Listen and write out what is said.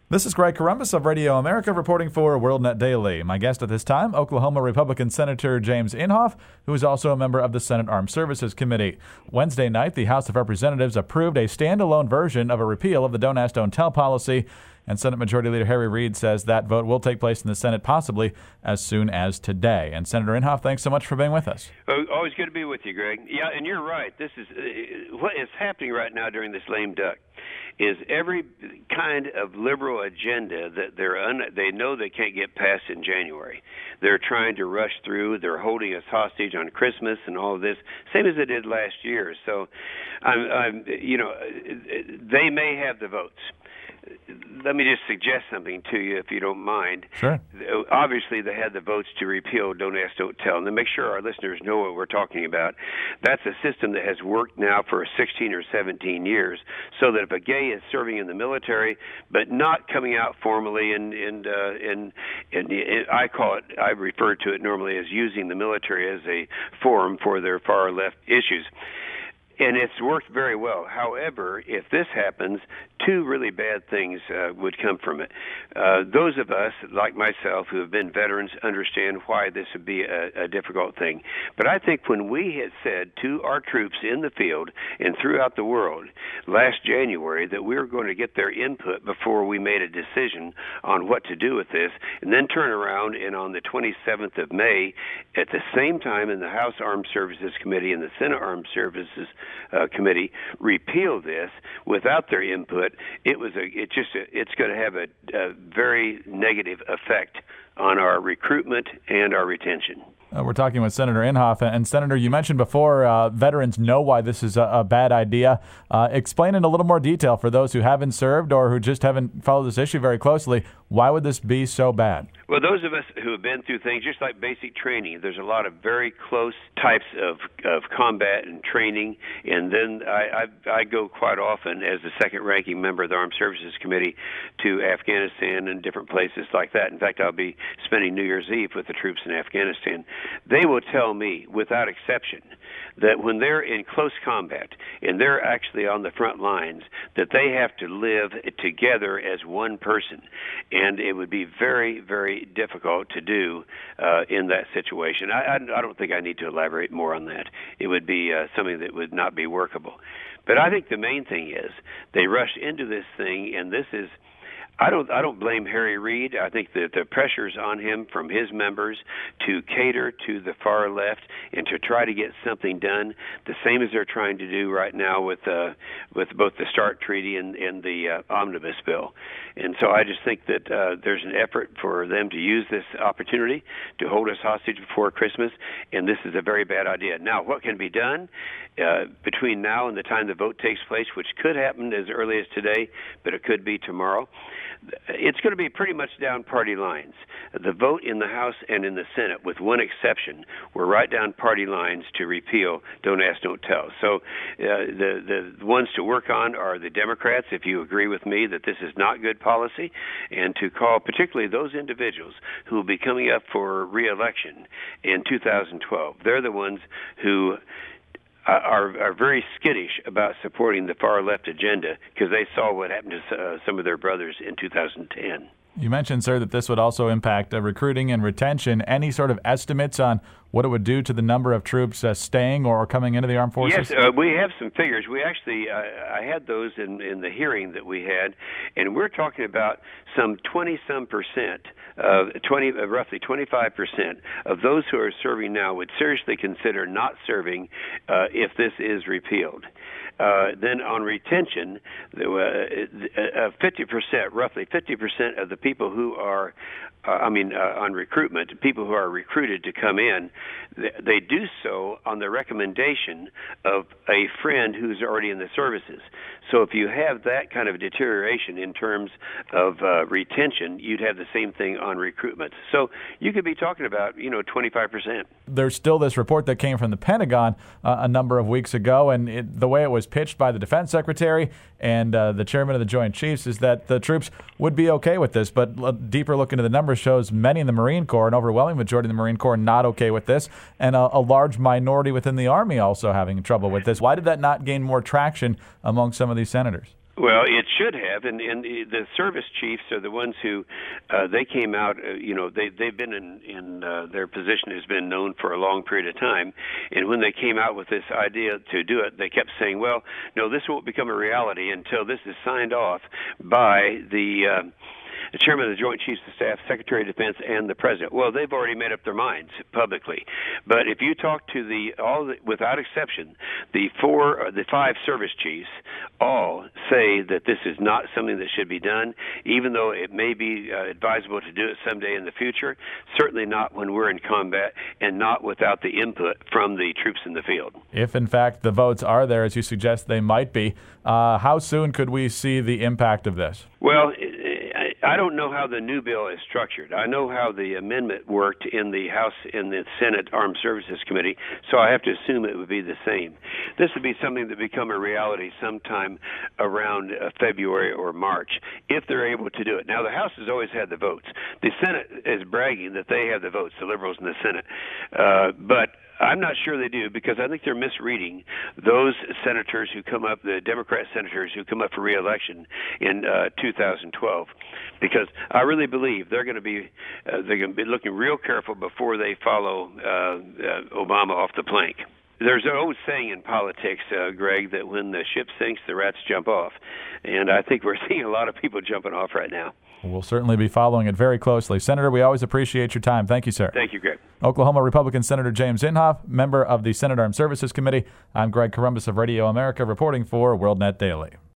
This is Greg Corombos of Radio America reporting for WorldNet Daily. My guest at this time, Oklahoma Republican Senator James Inhofe, who is also a member of the Senate Armed Services Committee. Wednesday night, the House of Representatives approved a standalone version of a repeal of the Don't Ask, Don't Tell policy, and Senate Majority Leader Harry Reid says that vote will take place in the Senate possibly as soon as today. And Senator Inhofe, thanks so much for being with us. Always good to be with you, Greg. Yeah, and you're right. This is what is happening right now during this lame duck. Is every kind of liberal agenda that they know they can't get passed in January. They're trying to rush through. They're holding us hostage on Christmas and all of this, same as they did last year. So, they may have the votes. Let me just suggest something to you, if you don't mind. Sure. Obviously, they had the votes to repeal Don't Ask, Don't Tell. And to make sure our listeners know what we're talking about, that's a system that has worked now for 16 or 17 years, so that if a gay is serving in the military but not coming out formally, and I refer to it normally as using the military as a forum for their far left issues. And it's worked very well. However, if this happens, two really bad things would come from it. Those of us, like myself, who have been veterans, understand why this would be a difficult thing. But I think when we had said to our troops in the field and throughout the world last January that we were going to get their input before we made a decision on what to do with this, and then turn around and on the 27th of May, at the same time in the House Armed Services Committee and the Senate Armed Services Committee repeal this without their input, it's going to have a very negative effect on our recruitment and our retention. We're talking with Senator Inhofe. And Senator, you mentioned before veterans know why this is a bad idea. Explain in a little more detail for those who haven't served or who just haven't followed this issue very closely. Why would this be so bad? Well, those of us who have been through things just like basic training, there's a lot of very close types of combat and training. And then I go quite often as the second-ranking member of the Armed Services Committee to Afghanistan and different places like that. In fact, I'll be spending New Year's Eve with the troops in Afghanistan. They will tell me, without exception, that when they're in close combat and they're actually on the front lines, that they have to live together as one person. And it would be very, very difficult to do in that situation. I don't think I need to elaborate more on that. It would be something that would not be workable. But I think the main thing is they rushed into this thing, and this is I don't blame Harry Reid. I think that the pressure's on him from his members to cater to the far left and to try to get something done, the same as they're trying to do right now with both the START treaty and the omnibus bill. And so I just think that there's an effort for them to use this opportunity to hold us hostage before Christmas, and this is a very bad idea. Now, what can be done between now and the time the vote takes place, which could happen as early as today, but it could be tomorrow? It's going to be pretty much down party lines. The vote in the House and in the Senate, with one exception, were right down party lines to repeal Don't Ask, Don't Tell. So the ones to work on are the Democrats, if you agree with me that this is not good policy, and to call particularly those individuals who will be coming up for re-election in 2012. They're the ones who are very skittish about supporting the far left agenda because they saw what happened to some of their brothers in 2010. You mentioned, sir, that this would also impact recruiting and retention. Any sort of estimates on what it would do to the number of troops staying or coming into the armed forces? Yes, we have some figures. We actually, I had those in the hearing that we had, and we're talking about some 20-some percent, roughly 25% of those who are serving now would seriously consider not serving if this is repealed. Then on retention, 50%, roughly 50% of the people who are, on recruitment, people who are recruited to come in, they do so on the recommendation of a friend who's already in the services. So if you have that kind of deterioration in terms of retention, you'd have the same thing on recruitment. So you could be talking about, 25%. There's still this report that came from the Pentagon a number of weeks ago, and the way it was pitched by the Defense Secretary and the Chairman of the Joint Chiefs is that the troops would be okay with this. But a deeper look into the numbers shows many in the Marine Corps, an overwhelming majority of the Marine Corps, not okay with this, and a large minority within the Army also having trouble with this. Why did that not gain more traction among some of these senators? Well, it should have, and the service chiefs are the ones who they came out. They've been in their position has been known for a long period of time, and when they came out with this idea to do it, they kept saying, "Well, no, this won't become a reality until this is signed off by the Chairman of the Joint Chiefs of Staff, Secretary of Defense, and the President." Well, they've already made up their minds publicly. But if you talk to without exception, the five service chiefs all say that this is not something that should be done, even though it may be advisable to do it someday in the future. Certainly not when we're in combat, and not without the input from the troops in the field. If, in fact, the votes are there, as you suggest they might be, how soon could we see the impact of this? Well, I don't know how the new bill is structured. I know how the amendment worked in the House and the Senate Armed Services Committee, so I have to assume it would be the same. This would be something that become a reality sometime around February or March, if they're able to do it. Now, the House has always had the votes. The Senate is bragging that they have the votes, the liberals in the Senate. But I'm not sure they do, because I think they're misreading those senators who come up, the Democrat senators who come up for re-election in 2012, because I really believe they're going to be looking real careful before they follow Obama off the plank. There's an old saying in politics, Greg, that when the ship sinks, the rats jump off. And I think we're seeing a lot of people jumping off right now. We'll certainly be following it very closely. Senator, we always appreciate your time. Thank you, sir. Thank you, Greg. Oklahoma Republican Senator James Inhofe, member of the Senate Armed Services Committee. I'm Greg Corombos of Radio America, reporting for WorldNet Daily.